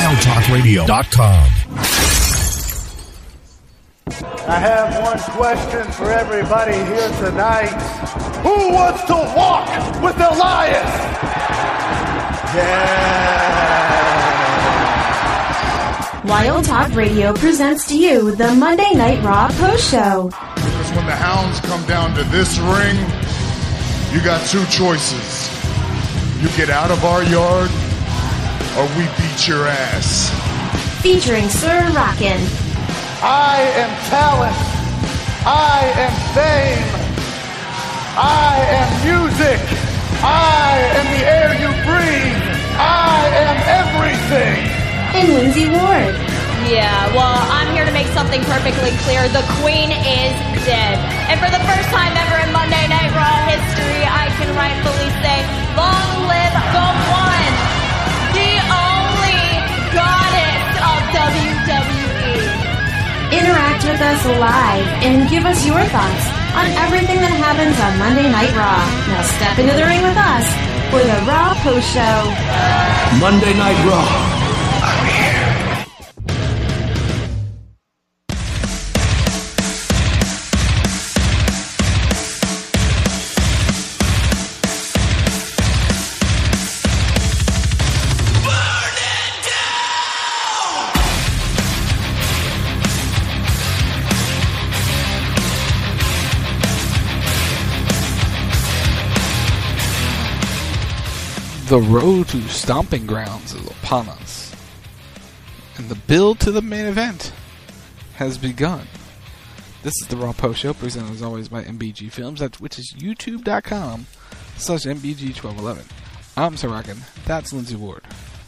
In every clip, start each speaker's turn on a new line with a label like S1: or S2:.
S1: WildTalkRadio.com.
S2: I have one question for everybody here tonight. Who wants to walk with Elias? Yeah.
S3: Wild Talk Radio presents to you the Monday Night Raw Post Show.
S4: Because when the hounds come down to this ring, you got two choices. You get out of our yard, or we beat your ass.
S3: Featuring Sir Rockin'.
S2: I am talent. I am fame. I am music. I am the air you breathe. I am everything.
S3: And Lindsay Ward.
S5: Yeah, well, I'm here to make something perfectly clear. The Queen is dead. And for the first time ever in Monday Night Raw history, I can rightfully say, long live the one, the only goddess of WWE.
S3: Interact with us live and give us your thoughts on everything that happens on Monday Night Raw. Now step into the ring with us for the Raw Post Show.
S1: Monday Night Raw. I'm here.
S6: The road to Stomping Grounds is upon us, and the build to the main event has begun. This is the Raw Post Show, presented as always by MBG Films, which is youtube.com/MBG1211. I'm Sir Rockin', that's Lindsay Ward.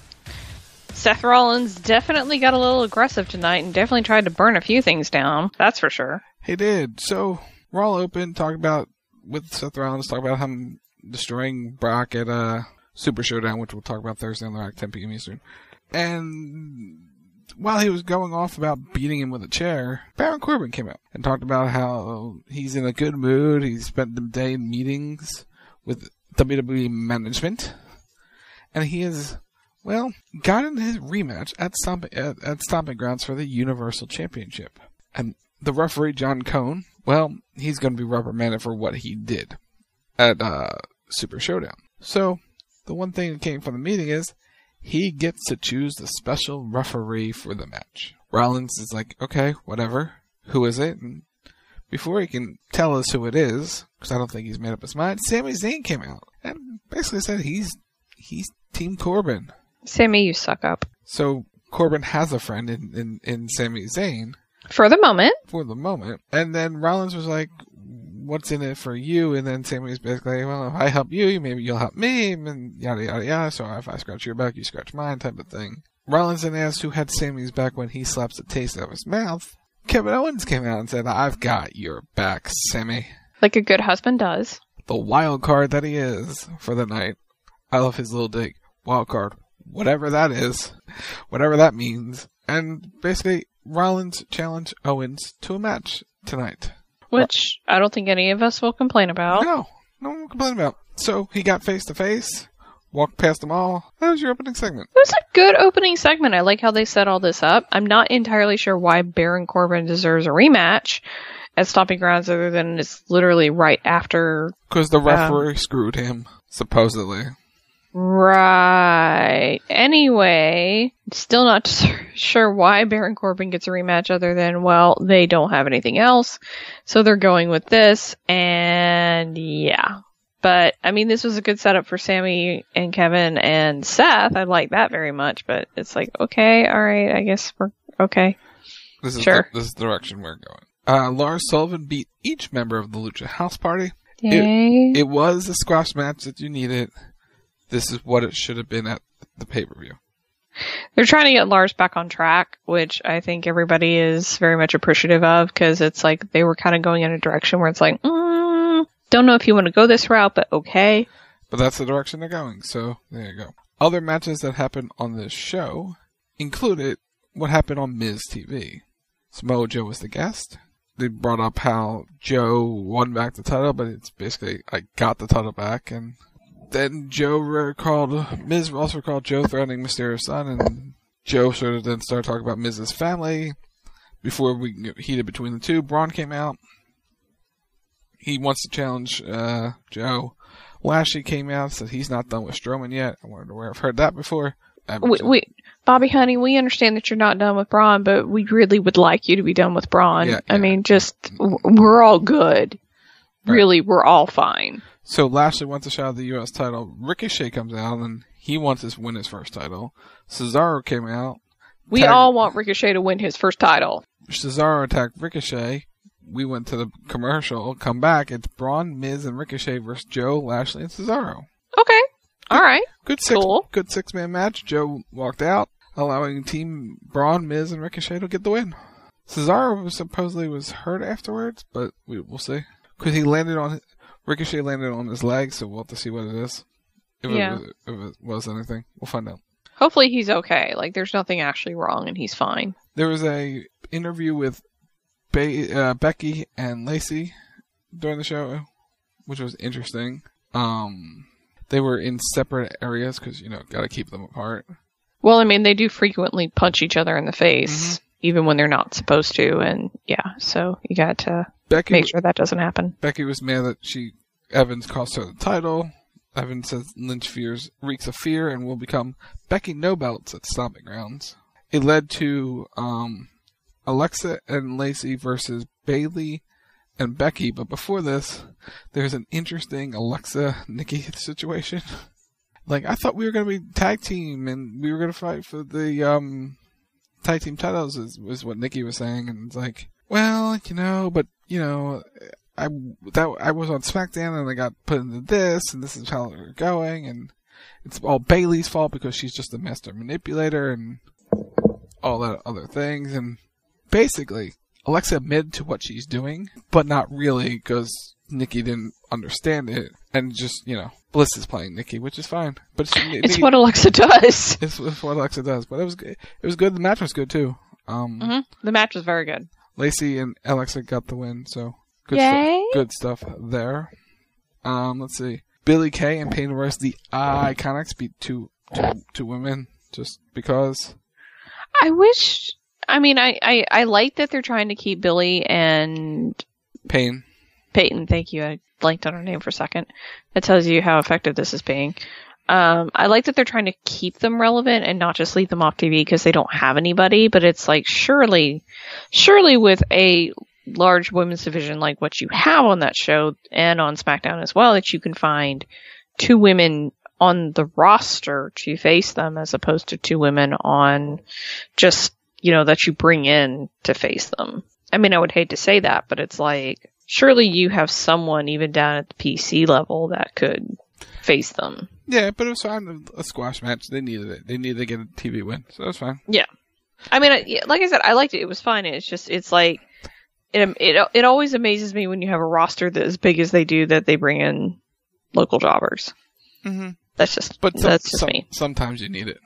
S7: Seth Rollins definitely got a little aggressive tonight and definitely tried to burn a few things down, that's for sure.
S6: He did. So, Raw opened, with Seth Rollins, talk about him destroying Brock at Super Showdown, which we'll talk about Thursday on the Rack, 10 p.m. Eastern. And while he was going off about beating him with a chair, Baron Corbin came out and talked about how he's in a good mood. He spent the day in meetings with WWE management. And he has, gotten his rematch at Stomping Grounds for the Universal Championship. And the referee, John Cone, he's going to be reprimanded for what he did at Super Showdown. So, the one thing that came from the meeting is he gets to choose the special referee for the match. Rollins is like, okay, whatever. Who is it? And before he can tell us who it is, because I don't think he's made up his mind, Sami Zayn came out and basically said he's Team Corbin.
S7: Sami, you suck up.
S6: So Corbin has a friend in Sami Zayn.
S7: For the moment.
S6: And then Rollins was like, what's in it for you? And then Sami was basically, well, if I help you, maybe you'll help me, and yada, yada, yada. So if I scratch your back, you scratch mine, type of thing. Rollins then asked who had Sami's back when he slaps a taste out of his mouth. Kevin Owens came out and said, I've got your back, Sami.
S7: Like a good husband does.
S6: The wild card that he is for the night. I love his little dig. Wild card. Whatever that is. Whatever that means. And basically, Rollins challenged Owens to a match tonight.
S7: Which I don't think any of us will complain about.
S6: No one will complain about. So he got face to face, walked past them all. That was your opening segment.
S7: It was a good opening segment. I like how they set all this up. I'm not entirely sure why Baron Corbin deserves a rematch at Stomping Grounds other than it's literally right after.
S6: Because the referee screwed him, supposedly.
S7: Right. Anyway, still not sure why Baron Corbin gets a rematch other than, they don't have anything else. So they're going with this. And yeah. But, this was a good setup for Sami and Kevin and Seth. I like that very much. But it's like, okay, alright, I guess we're okay.
S6: This is
S7: sure.
S6: This is the direction we're going. Lars Sullivan beat each member of the Lucha House Party.
S7: Yay.
S6: It was a squash match that you needed. This is what it should have been at the pay-per-view.
S7: They're trying to get Lars back on track, which I think everybody is very much appreciative of, because it's like they were kind of going in a direction where it's like, don't know if you want to go this route, but okay.
S6: But that's the direction they're going, so there you go. Other matches that happened on this show included what happened on Miz TV. Samoa Joe was the guest. They brought up how Joe won back the title, but it's basically, I got the title back, and then Miz also recalled Joe threatening Mysterio's son, and Joe sort of then started talking about Miz's family. Before we get heated between the two, Braun came out. He wants to challenge Joe. Lashley came out, said he's not done with Strowman yet. I wonder where I've heard that before.
S7: Bobby, honey, we understand that you're not done with Braun, but we really would like you to be done with Braun.
S6: Yeah.
S7: I mean, we're all good.
S6: Right.
S7: Really, we're all fine.
S6: So Lashley wants a shot at the U.S. title. Ricochet comes out, and he wants to win his first title. Cesaro came out.
S7: We all want Ricochet to win his first title.
S6: Cesaro attacked Ricochet. We went to the commercial. Come back. It's Braun, Miz, and Ricochet versus Joe, Lashley, and Cesaro.
S7: Okay. All right.
S6: Good six-man match. Joe walked out, allowing Team Braun, Miz, and Ricochet to get the win. Cesaro supposedly was hurt afterwards, but we'll see. Because Ricochet landed on his leg, so we'll have to see what it is. If it was anything. We'll find out.
S7: Hopefully he's okay. Like, there's nothing actually wrong and he's fine.
S6: There was a interview with Becky and Lacey during the show, which was interesting. They were in separate areas because, got to keep them apart.
S7: Well, I mean, they do frequently punch each other in the face, even when they're not supposed to. And yeah, so you got to make sure that doesn't happen.
S6: Becky was mad that Evans cost her the title. Evans says Lynch reeks of fear and will become Becky No Belts at Stomping Grounds. It led to Alexa and Lacey versus Bayley and Becky, but before this, there's an interesting Alexa-Nikki situation. Like, I thought we were going to be tag team and we were going to fight for the tag team titles, is what Nikki was saying, and it's like, well, I was on SmackDown and I got put into this, and this is how we're going, and it's all Bayley's fault because she's just a master manipulator and all that other things. And basically, Alexa admitted to what she's doing, but not really because Nikki didn't understand it, and just, Bliss is playing Nikki, which is fine. But
S7: it's what Alexa does.
S6: It's what Alexa does. But it was good. The match was good too.
S7: The match was very good.
S6: Lacey and Alexa got the win, so. Good stuff there. Let's see. Billie Kay and Peyton Royce, the Iconics, beat two women just because.
S7: I like that they're trying to keep Billie and
S6: Peyton, thank
S7: you. I blanked on her name for a second. That tells you how effective this is being. I like that they're trying to keep them relevant and not just leave them off TV because they don't have anybody, but it's like surely with a large women's division like what you have on that show and on SmackDown as well, that you can find two women on the roster to face them as opposed to two women on just, that you bring in to face them. I mean, I would hate to say that, but it's like, surely you have someone even down at the PC level that could face them.
S6: Yeah, but it was fine. A squash match. They needed it. They needed to get a TV win, so it was fine.
S7: Yeah. I mean, like I said, I liked it. It was fine. It's like, It always amazes me when you have a roster that as big as they do that they bring in local jobbers.
S6: Mm-hmm.
S7: That's just me.
S6: Sometimes you need it.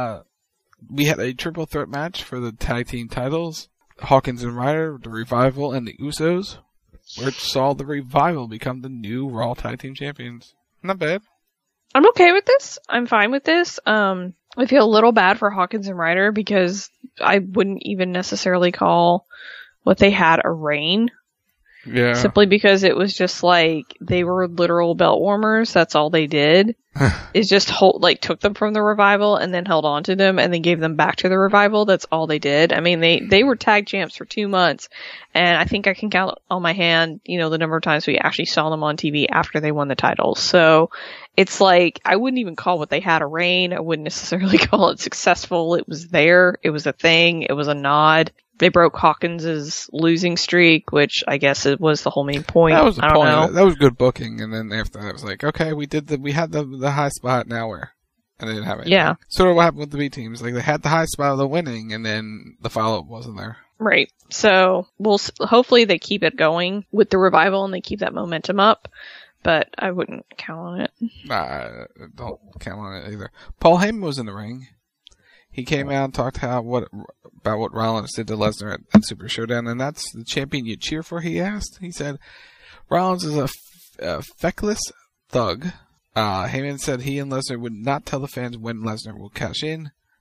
S6: We had a triple threat match for the tag team titles. Hawkins and Ryder, the Revival, and the Usos, which saw the Revival become the new Raw Tag Team Champions. Not bad.
S7: I'm okay with this. I'm fine with this. I feel a little bad for Hawkins and Ryder because I wouldn't even necessarily call what they had a reign.
S6: Yeah.
S7: Simply because it was just like they were literal belt warmers. That's all they did. Is just took them from the Revival and then held on to them and then gave them back to the Revival. That's all they did. I mean, they were tag champs for 2 months, and I think I can count on my hand, the number of times we actually saw them on TV after they won the titles. So it's like, I wouldn't even call what they had a reign. I wouldn't necessarily call it successful. It was there. It was a thing. It was a nod. They broke Hawkins's losing streak, which I guess it was the whole main point.
S6: That was the point.
S7: Know.
S6: That was good booking. And then after that, it was like, okay, we had the high spot. Now where? And they didn't have it.
S7: Yeah.
S6: Sort of what happened with the B teams. Like they had the high spot of the winning, and then the follow up wasn't there.
S7: Right. So hopefully they keep it going with the Revival and they keep that momentum up. But I wouldn't count on it.
S6: Nah, don't count on it either. Paul Heyman was in the ring. He came out and talked about what Rollins did to Lesnar at Super Showdown, and that's the champion you cheer for, he asked. He said, Rollins is a feckless thug. Heyman said he and Lesnar would not tell the fans when Lesnar will cash in.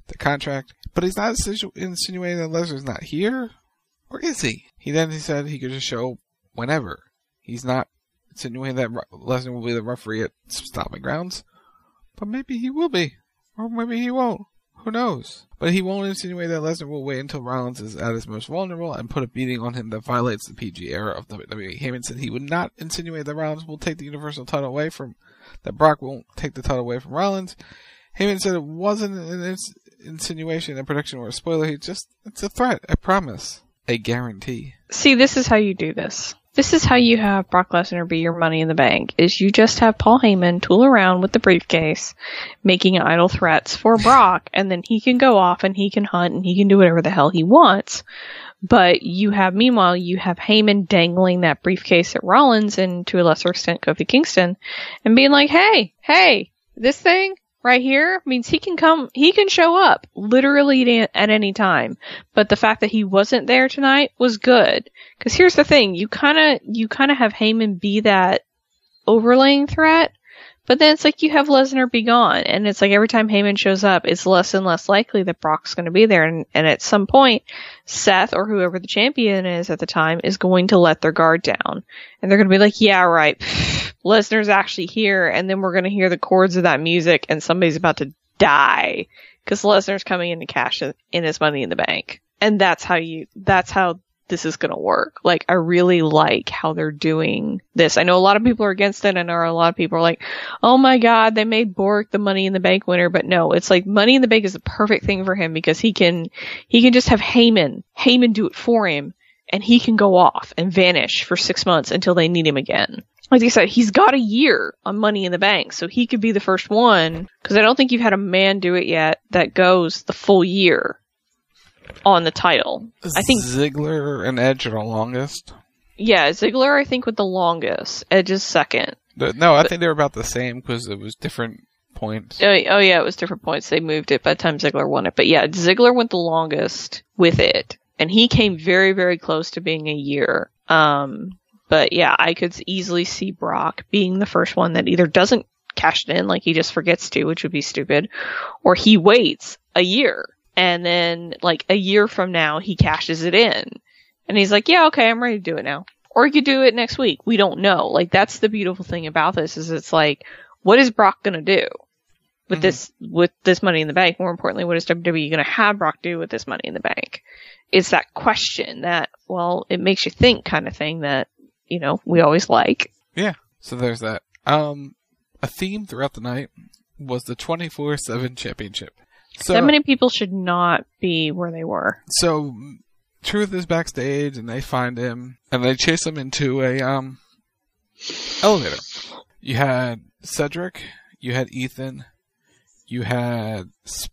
S6: the contract. But he's not insinuating that Lesnar's not here, or is he? He said he could just show whenever. He's not insinuating that Lesnar will be the referee at Stomping Grounds, but maybe he will be, or maybe he won't. Who knows? But he won't insinuate that Lesnar will wait until Rollins is at his most vulnerable and put a beating on him that violates the PG era of WWE. Heyman said he would not insinuate that Rollins will take the Universal title away from, that Brock won't take the title away from Rollins. Heyman said it wasn't an insinuation, a prediction, or a spoiler. It's a threat, a promise, a guarantee.
S7: See, this is how you do this. This is how you have Brock Lesnar be your Money in the Bank, is you just have Paul Heyman tool around with the briefcase, making idle threats for Brock, and then he can go off and he can hunt and he can do whatever the hell he wants. But meanwhile, you have Heyman dangling that briefcase at Rollins and to a lesser extent Kofi Kingston and being like, hey, this thing right here means he can show up literally at any time. But the fact that he wasn't there tonight was good. Cause here's the thing, you kinda have Heyman be that overlaying threat, but then it's like you have Lesnar be gone. And it's like every time Heyman shows up, it's less and less likely that Brock's gonna be there. And at some point, Seth or whoever the champion is at the time is going to let their guard down. And they're gonna be like, yeah, right. Lesnar's actually here, and then we're going to hear the chords of that music, and somebody's about to die because Lesnar's coming in to cash in his Money in the Bank. And that's how this is going to work. Like, I really like how they're doing this. I know a lot of people are against it. I know a lot of people are like, oh my God, they made Bork the Money in the Bank winner. But no, it's like Money in the Bank is the perfect thing for him because he can just have Heyman do it for him, and he can go off and vanish for 6 months until they need him again. Like I said, he's got a year on Money in the Bank, so he could be the first one, because I don't think you've had a man do it yet that goes the full year on the title. I think
S6: Ziggler and Edge are the longest.
S7: Yeah, Ziggler I think with the longest. Edge is second.
S6: I think they were about the same because it was different points.
S7: Oh yeah, it was different points. They moved it by the time Ziggler won it. But yeah, Ziggler went the longest with it, and he came very, very close to being a year. But yeah, I could easily see Brock being the first one that either doesn't cash it in, like he just forgets to, which would be stupid, or he waits a year, and then like a year from now, he cashes it in. And he's like, yeah, okay, I'm ready to do it now. Or he could do it next week. We don't know. Like, that's the beautiful thing about this, is it's like, what is Brock gonna do with this Money in the Bank? More importantly, what is WWE gonna have Brock do with this Money in the Bank? It's that question that, well, it makes you think kind of thing that, you know, we always like.
S6: Yeah. So there's that. A theme throughout the night was the 24/7 championship. So
S7: that many people should not be where they were.
S6: So Truth is backstage, and they find him, and they chase him into a elevator. You had Cedric, you had Ethan, you had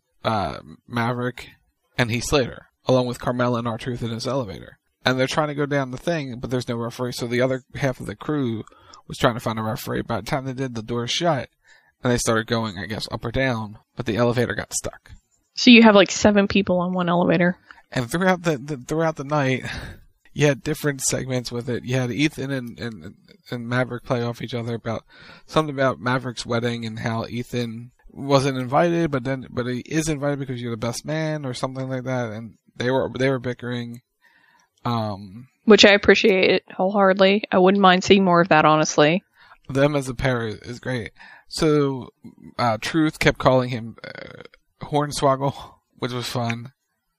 S6: Maverick, and Heath Slater, along with Carmella and R-Truth in his elevator. And they're trying to go down the thing, but there's no referee, so the other half of the crew was trying to find a referee. By the time they did, the door shut, and they started going, I guess, up or down, but the elevator got stuck.
S7: So you have like 7 people on one elevator.
S6: And throughout the night, you had different segments with it. You had Ethan and Maverick play off each other about something about Maverick's wedding and how Ethan wasn't invited, but he is invited because you're the best man or something like that. And they were bickering.
S7: Which I appreciate wholeheartedly. I wouldn't mind seeing more of that, honestly.
S6: Them as a pair is great. So, Truth kept calling him Hornswoggle, which was fun.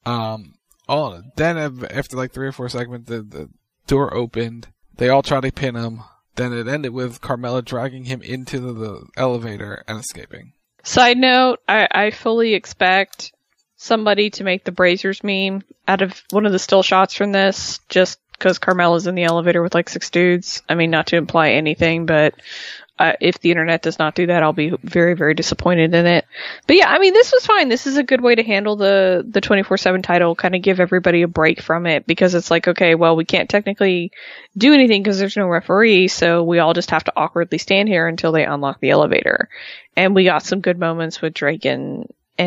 S6: Then after like 3 or 4 segments, the door opened. They all tried to pin him. Then it ended with Carmella dragging him into the elevator and escaping.
S7: Side note, I fully expect somebody to make the Brazers meme out of one of the still shots from this, just because Carmella's in the elevator with like 6 dudes. I mean, not to imply anything, but if the internet does not do that, I'll be very, very disappointed in it. But yeah, I mean, this was fine. This is a good way to handle the 24/7 title, kind of give everybody a break from it, because it's like, okay, well, we can't technically do anything because there's no referee, so we all just have to awkwardly stand here until they unlock the elevator. And we got some good moments with Drake and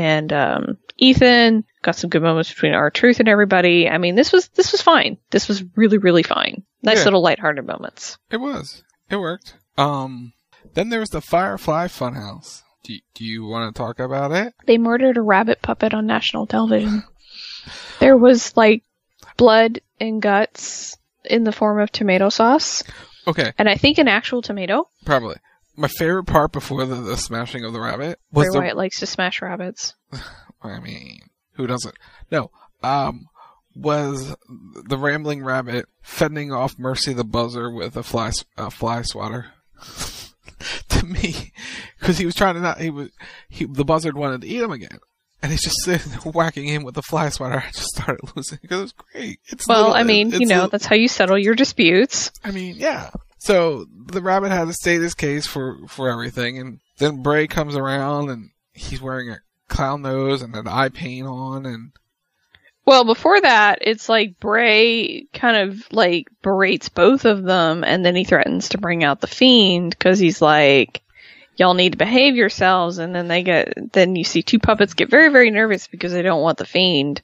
S7: Ethan. Got some good moments between R-Truth and everybody. I mean, this was fine. This was really, really fine. Nice little lighthearted moments.
S6: It was. It worked. Then there was the Firefly Funhouse. Do you want to talk about it?
S7: They murdered a rabbit puppet on national television. There was, like, blood and guts in the form of tomato sauce.
S6: Okay.
S7: And I think an actual tomato.
S6: Probably. My favorite part before the smashing of the rabbit was
S7: Bray Wyatt likes to smash rabbits.
S6: I mean, who doesn't? No. Was the rambling rabbit fending off Mercy the Buzzer with a fly swatter? To me, because he was trying to the buzzard wanted to eat him again, and he's just sitting there whacking him with a fly swatter. I just started losing because it was great.
S7: That's how you settle your disputes.
S6: I mean, yeah. So the rabbit had to state his case for everything, and then Bray comes around and he's wearing a clown nose and an eye paint on, and
S7: well, before that, it's like Bray kind of like berates both of them, and then he threatens to bring out the Fiend because he's like, "Y'all need to behave yourselves." And then you see two puppets get very, very nervous because they don't want the Fiend,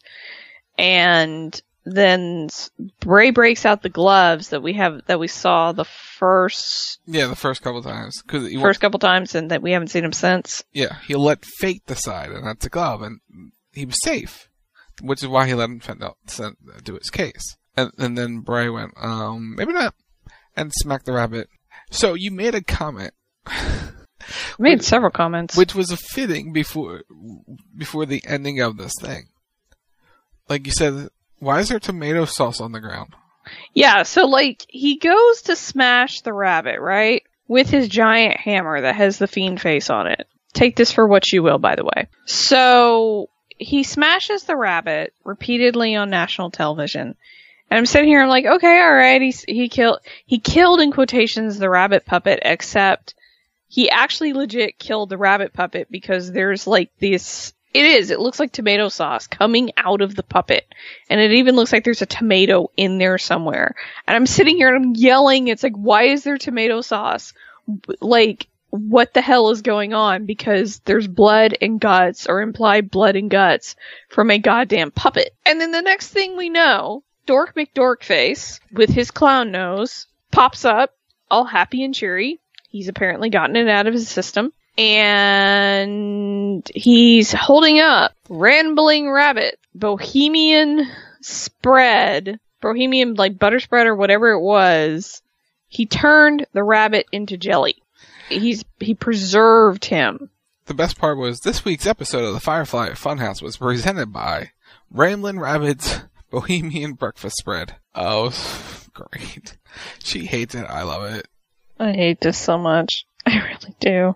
S7: and then Bray breaks out the gloves that we saw the first
S6: couple times
S7: and that we haven't seen him since.
S6: Yeah, he let fate decide, and that's a glove, and he was safe. Which is why he let him do his case. And then Bray went, maybe not, and smacked the rabbit. So you made a comment.
S7: I made several comments.
S6: Which was a fitting before the ending of this thing. Like you said, why is there tomato sauce on the ground?
S7: Yeah, so like, he goes to smash the rabbit, right? With his giant hammer that has the Fiend face on it. Take this for what you will, by the way. So he smashes the rabbit repeatedly on national television. And I'm sitting here, I'm like, okay, alright, he killed in quotations the rabbit puppet, except he actually legit killed the rabbit puppet because there's like this, it looks like tomato sauce coming out of the puppet. And it even looks like there's a tomato in there somewhere. And I'm sitting here and I'm yelling, it's like, why is there tomato sauce? Like, what the hell is going on? Because there's blood and guts, or implied blood and guts, from a goddamn puppet. And then the next thing we know, Dork McDorkface, with his clown nose, pops up, all happy and cheery. He's apparently gotten it out of his system. And he's holding up Rambling Rabbit, Bohemian like butter spread or whatever it was. He turned the rabbit into jelly. He preserved him.
S6: The best part was this week's episode of the Firefly Funhouse was presented by Ramblin' Rabbit's Bohemian Breakfast Spread. Oh, great. She hates it. I love it.
S7: I hate this so much. I really do.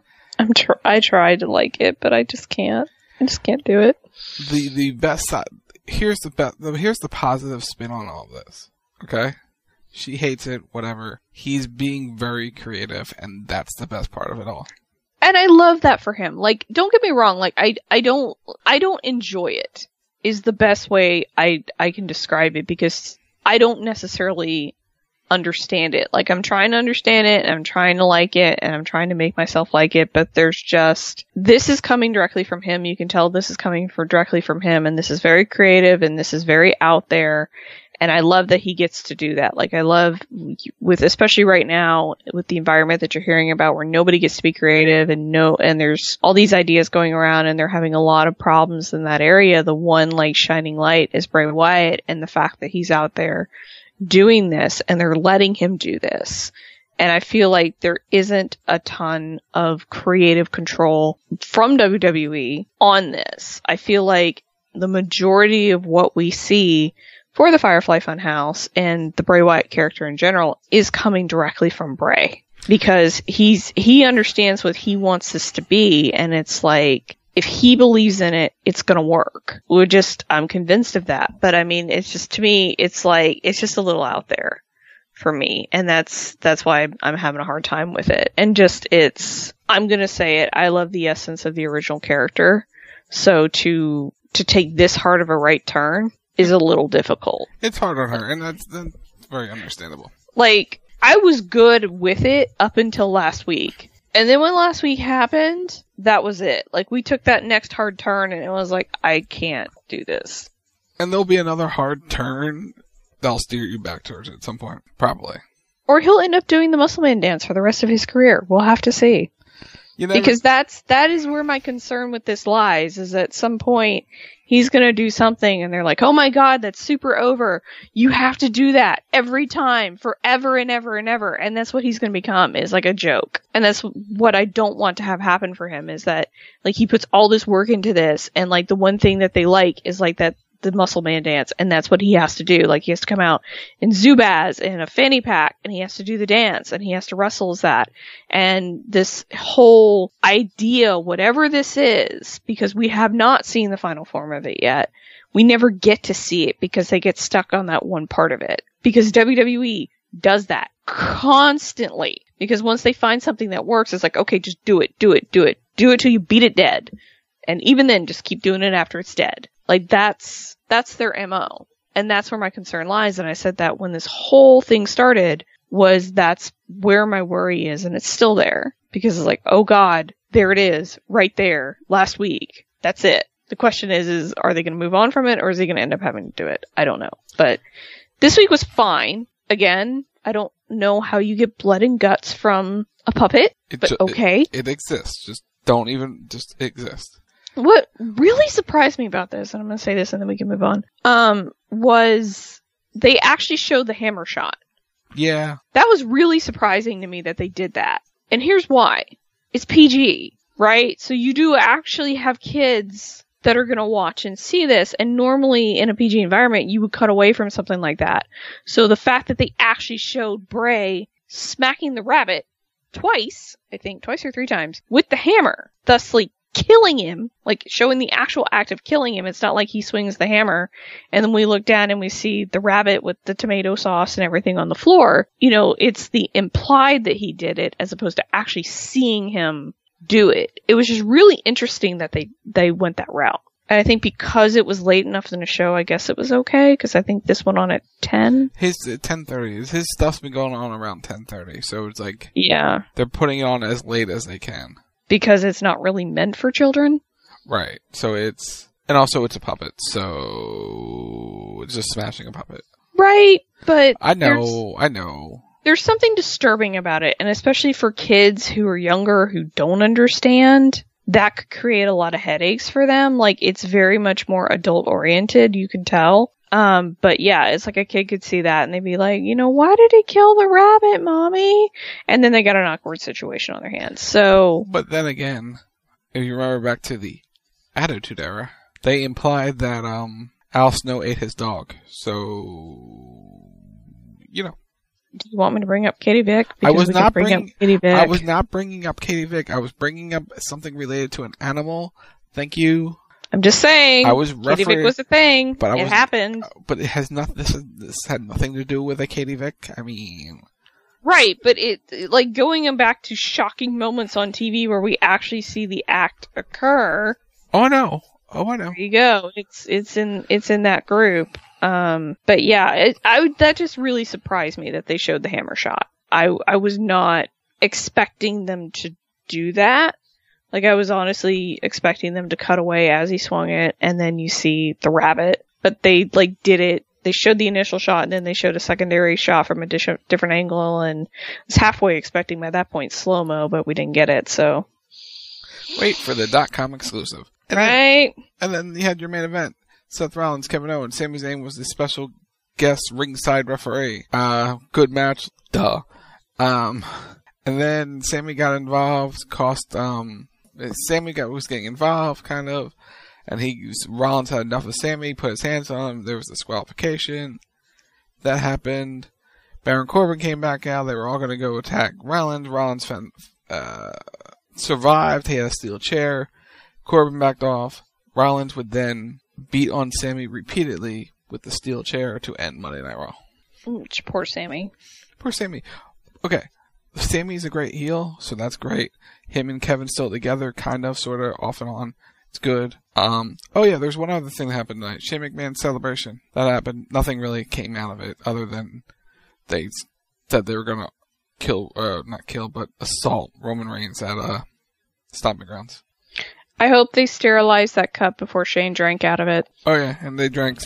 S7: I tried to like it, but I just can't. I just can't do it.
S6: The best side. Here's the positive spin on all of this. Okay? She hates it, whatever. He's being very creative, and that's the best part of it all.
S7: And I love that for him. Like, don't get me wrong, like, I don't enjoy it, is the best way I can describe it, because I don't necessarily understand it. Like, I'm trying to understand it, and I'm trying to like it, and I'm trying to make myself like it, but there's just, this is coming directly from him. You can tell this is coming directly from him, and this is very creative, and this is very out there. And I love that he gets to do that. Like, I love, especially right now, with the environment that you're hearing about where nobody gets to be creative and there's all these ideas going around and they're having a lot of problems in that area. The one, like, shining light is Bray Wyatt, and the fact that he's out there doing this and they're letting him do this. And I feel like there isn't a ton of creative control from WWE on this. I feel like the majority of what we see for the Firefly Funhouse and the Bray Wyatt character in general is coming directly from Bray, because he understands what he wants this to be, and it's like, if he believes in it, it's gonna work. I'm convinced of that. But I mean, it's just, to me, it's like, it's just a little out there for me, and that's why I'm having a hard time with it. And just, I'm gonna say it, I love the essence of the original character, so to take this hard of a right turn is a little difficult.
S6: It's hard on her, and that's very understandable.
S7: Like, I was good with it up until last week. And then when last week happened, that was it. Like, we took that next hard turn, and it was like, I can't do this.
S6: And there'll be another hard turn that'll steer you back towards it at some point. Probably.
S7: Or he'll end up doing the Muscle Man dance for the rest of his career. We'll have to see. Because that is where my concern with this lies, is at some point he's gonna do something and they're like, oh my god, that's super over. You have to do that every time, forever and ever and ever. And that's what he's gonna become, is like a joke. And that's what I don't want to have happen for him, is that like he puts all this work into this and like the one thing that they like is like that the muscle man dance, and that's what he has to do. Like he has to come out in Zubaz and a fanny pack and he has to do the dance and he has to wrestle as that. And this whole idea, whatever this is, because we have not seen the final form of it yet, we never get to see it because they get stuck on that one part of it. Because WWE does that constantly. Because once they find something that works, it's like, okay, just do it till you beat it dead. And even then, just keep doing it after it's dead. Like that's their MO. And that's where my concern lies. And I said that when this whole thing started, was that's where my worry is. And it's still there. Because it's like, oh god, there it is, right there, last week. That's it. The question is are they going to move on from it, or is he going to end up having to do it? I don't know. But this week was fine. Again, I don't know how you get blood and guts from a puppet, but okay.
S6: It exists. Just exist.
S7: What really surprised me about this, and I'm going to say this and then we can move on, was they actually showed the hammer shot.
S6: Yeah.
S7: That was really surprising to me that they did that. And here's why. It's PG, right? So you do actually have kids that are going to watch and see this, and normally in a PG environment, you would cut away from something like that. So the fact that they actually showed Bray smacking the rabbit twice or three times, with the hammer, thusly killing him, like showing the actual act of killing him. It's not like he swings the hammer and then we look down and we see the rabbit with the tomato sauce and everything on the floor. You know, it's the implied that he did it as opposed to actually seeing him do it. It was just really interesting that they went that route. And I think because it was late enough in the show, I guess it was okay, because I think this went on at 10.
S6: His 10:30. His stuff's been going on around 10:30, so it's like,
S7: yeah,
S6: they're putting it on as late as they can.
S7: Because it's not really meant for children?
S6: Right. So and also it's a puppet, so it's just smashing a puppet.
S7: Right, but
S6: I know.
S7: There's something disturbing about it, and especially for kids who are younger who don't understand, that could create a lot of headaches for them. Like, it's very much more adult oriented, you can tell. But yeah, it's like a kid could see that and they'd be like, you know, why did he kill the rabbit, mommy? And then they got an awkward situation on their hands. So. But
S6: then again, if you remember back to the Attitude Era, they implied that, Al Snow ate his dog. So, you know.
S7: Do you want me to bring up Katie Vick?
S6: I was not bringing up Katie Vick. I was bringing up something related to an animal. Thank you.
S7: I'm just saying.
S6: I was
S7: Katie Vick was a thing.
S6: But
S7: it happened.
S6: But it has not. This had nothing to do with a Katie Vick. I mean,
S7: right? But it like going back to shocking moments on TV where we actually see the act occur.
S6: Oh no! I know.
S7: There you go. It's in that group. But yeah, that just really surprised me that they showed the hammer shot. I was not expecting them to do that. Like, I was honestly expecting them to cut away as he swung it, and then you see the rabbit. But they, like, did it. They showed the initial shot, and then they showed a secondary shot from a different angle, and I was halfway expecting by that point slow-mo, but we didn't get it, so.
S6: Wait for the .com exclusive.
S7: And
S6: then you had your main event. Seth Rollins, Kevin Owens. Sami Zayn was the special guest ringside referee. Good match. Duh. And then Sami got involved, Sami was getting involved, kind of, and Rollins had enough of Sami, put his hands on him, there was disqualification. That happened. Baron Corbin came back out, they were all going to go attack Rollins. Rollins survived, he had a steel chair. Corbin backed off. Rollins would then beat on Sami repeatedly with the steel chair to end Monday Night Raw.
S7: Poor Sami.
S6: Poor Sami. Okay. Sami's a great heel, so that's great. Him and Kevin still together, kind of, sort of, off and on. It's good. Oh yeah, there's one other thing that happened tonight. Shane McMahon's celebration. That happened. Nothing really came out of it, other than they said they were gonna but assault Roman Reigns at, Stomping Grounds.
S7: I hope they sterilized that cup before Shane drank out of it.
S6: Oh yeah, and they drank.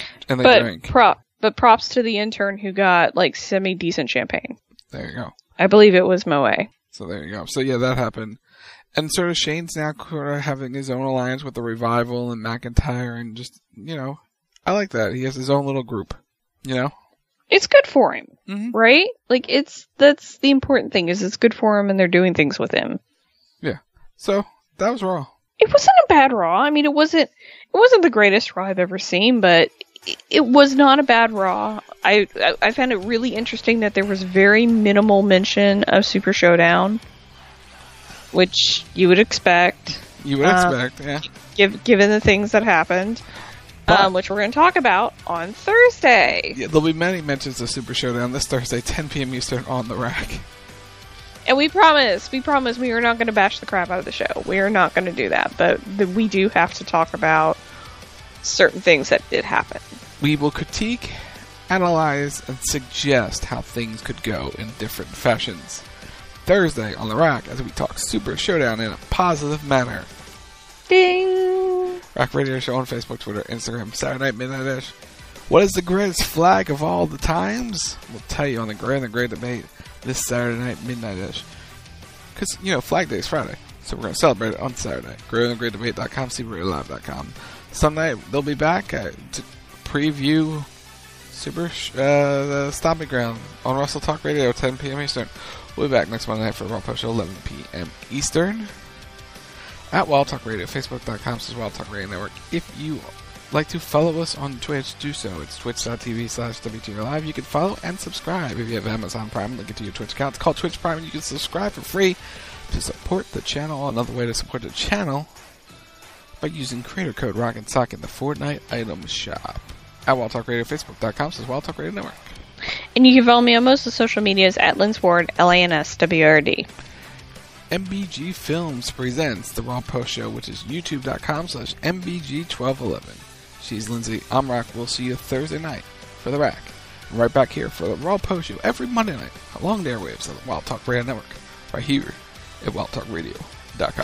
S7: But props to the intern who got, like, semi-decent champagne.
S6: There you go.
S7: I believe it was Moe.
S6: So there you go. So yeah, that happened. And sort of Shane's now sort of having his own alliance with the Revival and McIntyre, and just, I like that. He has his own little group,
S7: It's good for him, right? Like, that's the important thing, is it's good for him and they're doing things with him.
S6: Yeah. So, that was Raw.
S7: It wasn't a bad Raw. I mean, it wasn't the greatest Raw I've ever seen, but it was not a bad Raw. I found it really interesting that there was very minimal mention of Super Showdown, which you would expect.
S6: Yeah.
S7: Given the things that happened, which we're going to talk about on Thursday.
S6: Yeah, there'll be many mentions of Super Showdown this Thursday, 10 p.m. Eastern on The Rack.
S7: And we promise we are not going to bash the crap out of the show. We are not going to do that, but we do have to talk about certain things that did happen.
S6: We will critique, analyze, and suggest how things could go in different fashions. Thursday on The Rack, as we talk Super Showdown in a positive manner.
S7: Ding!
S6: Rack Radio Show on Facebook, Twitter, Instagram, Saturday night, midnight-ish. What is the greatest flag of all the times? We'll tell you on the Great Debate this Saturday night, midnight-ish. Because, Flag Day is Friday, so we're going to celebrate it on Saturday. GreaterThanGreatDebate.com, SuperRadioLive.com. Sunday, they'll be back to preview the Stomping Ground on Russell Talk Radio, 10 p.m. Eastern. We'll be back next Monday night for the Raw Post Show, 11 p.m. Eastern. At Wild Talk Radio, Facebook.com/Wild Talk Radio Network. If you like to follow us on Twitch, do so. It's twitch.tv/WTRLive. You can follow and subscribe if you have Amazon Prime. Link it to your Twitch account. It's called Twitch Prime, and you can subscribe for free to support the channel. Another way to support the channel by using creator code ROCK'n'SOCK in the Fortnite item shop. At Wild Talk Radio, Facebook.com/Wild Talk Radio Network.
S7: And you can follow me on most of the social medias at Linsward, LANSWRD.
S6: MBG Films presents The Raw Post Show, which is youtube.com/MBG1211. She's Lindsay. I'm Rock. We'll see you Thursday night for The Rack. And right back here for The Raw Post Show every Monday night along the airwaves of the Wild Talk Radio Network, right here at WildTalkRadio.com.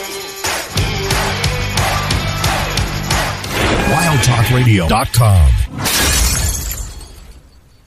S8: WildTalkRadio.com.